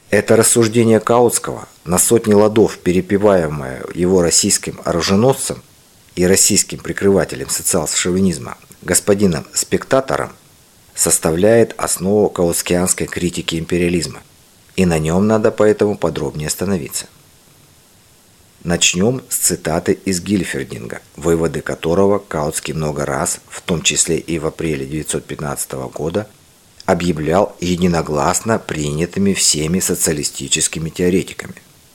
Это рассуждение Каутского, на сотни ладов перепеваемое его российским оруженосцем и российским прикрывателем социал-шовинизма господином Спектатором, составляет основу каутскианской критики империализма, и на нем надо поэтому подробнее остановиться. Начнем с цитаты из Гильфердинга, выводы которого Каутский много раз, в том числе и в апреле 1915 года, объявлял единогласно принятыми всеми социалистическими теоретиками.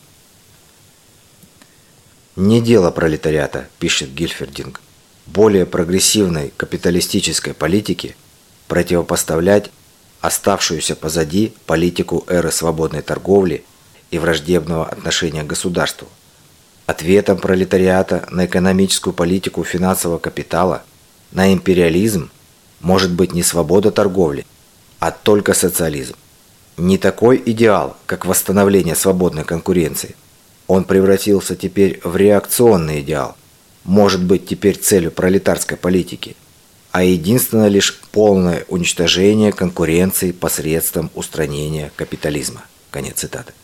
«Не дело пролетариата, – пишет Гильфердинг, – более прогрессивной капиталистической политике противопоставлять оставшуюся позади политику эры свободной торговли и враждебного отношения к государству. Ответом пролетариата на экономическую политику финансового капитала, на империализм может быть не свобода торговли, а только социализм. Не такой идеал, как восстановление свободной конкуренции. Он превратился теперь в реакционный идеал, может быть теперь целью пролетарской политики, а единственно лишь полное уничтожение конкуренции посредством устранения капитализма». Конец цитаты.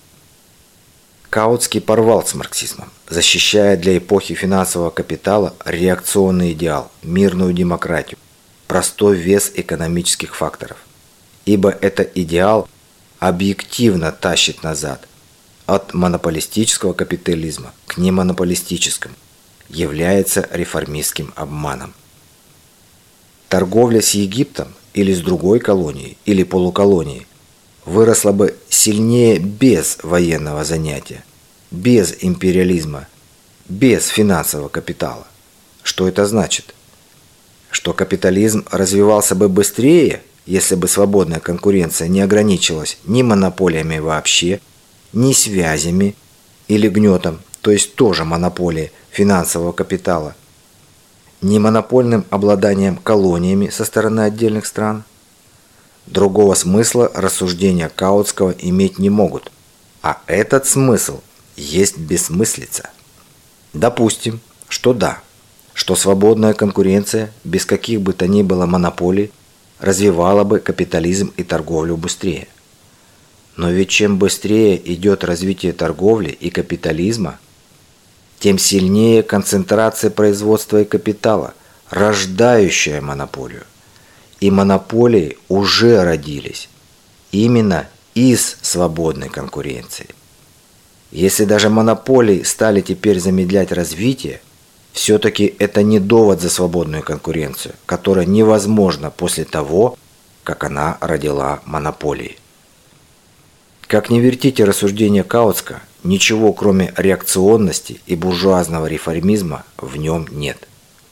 Каутский порвал с марксизмом, защищая для эпохи финансового капитала реакционный идеал, мирную демократию, простой вес экономических факторов. Ибо этот идеал объективно тащит назад от монополистического капитализма к немонополистическому, является реформистским обманом. Торговля с Египтом или с другой колонией или полуколонией выросла бы сильнее без военного занятия, без империализма, без финансового капитала. Что это значит? Что капитализм развивался бы быстрее, если бы свободная конкуренция не ограничивалась ни монополиями вообще, ни связями или гнетом, то есть тоже монополией финансового капитала, ни монопольным обладанием колониями со стороны отдельных стран. Другого смысла рассуждения Каутского иметь не могут, а этот смысл есть бессмыслица. Допустим, что да, что свободная конкуренция без каких бы то ни было монополий развивала бы капитализм и торговлю быстрее. Но ведь чем быстрее идет развитие торговли и капитализма, тем сильнее концентрация производства и капитала, рождающая монополию. И монополии уже родились именно из свободной конкуренции. Если даже монополии стали теперь замедлять развитие, все-таки это не довод за свободную конкуренцию, которая невозможна после того, как она родила монополии. Как ни вертите рассуждения Каутска, ничего кроме реакционности и буржуазного реформизма в нем нет.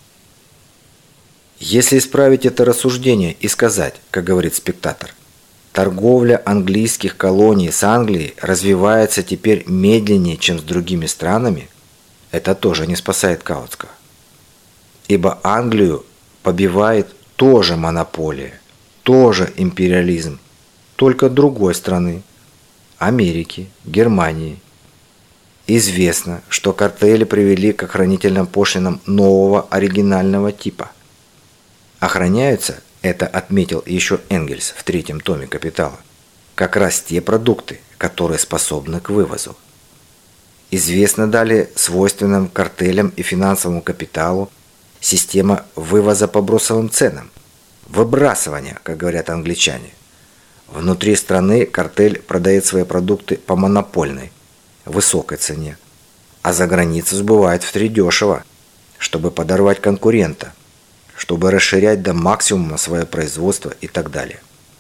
Если исправить это рассуждение и сказать, как говорит Спектатор, торговля английских колоний с Англией развивается теперь медленнее, чем с другими странами, это тоже не спасает Каутского. Ибо Англию побивает тоже монополия, тоже империализм, только другой страны, Америки, Германии. Известно, что картели привели к охранительным пошлинам нового оригинального типа. Охраняются, это отметил еще Энгельс в 3-м томе «Капитала», как раз те продукты, которые способны к вывозу. Известно далее свойственным картелям и финансовому капиталу система вывоза по бросовым ценам, выбрасывания, как говорят англичане. Внутри страны картель продает свои продукты по монопольной, высокой цене, а за границу сбывает втридешево, чтобы подорвать конкурента, чтобы расширять до максимума свое производство и так далее.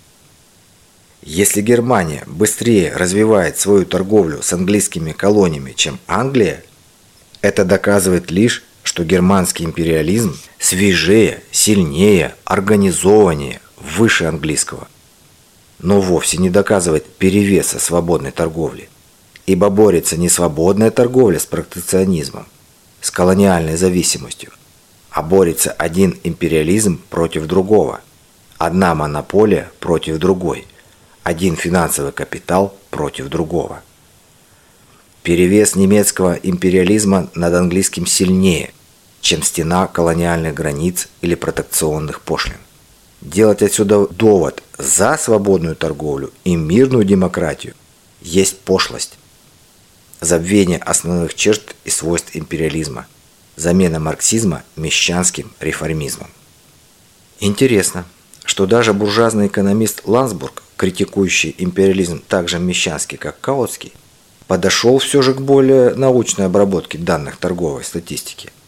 Если Германия быстрее развивает свою торговлю с английскими колониями, чем Англия, это доказывает лишь, что германский империализм свежее, сильнее, организованнее, выше английского. Но вовсе не доказывает перевеса свободной торговли, ибо борется не свободная торговля с протекционизмом, с колониальной зависимостью, а борется один империализм против другого, одна монополия против другой, один финансовый капитал против другого. Перевес немецкого империализма над английским сильнее, чем стена колониальных границ или протекционных пошлин. Делать отсюда довод за свободную торговлю и мирную демократию есть пошлость, забвение основных черт и свойств империализма, замена марксизма мещанским реформизмом. Интересно, что даже буржуазный экономист Ландсбург, критикующий империализм так же мещанский, как Каутский, подошел все же к более научной обработке данных торговой статистики.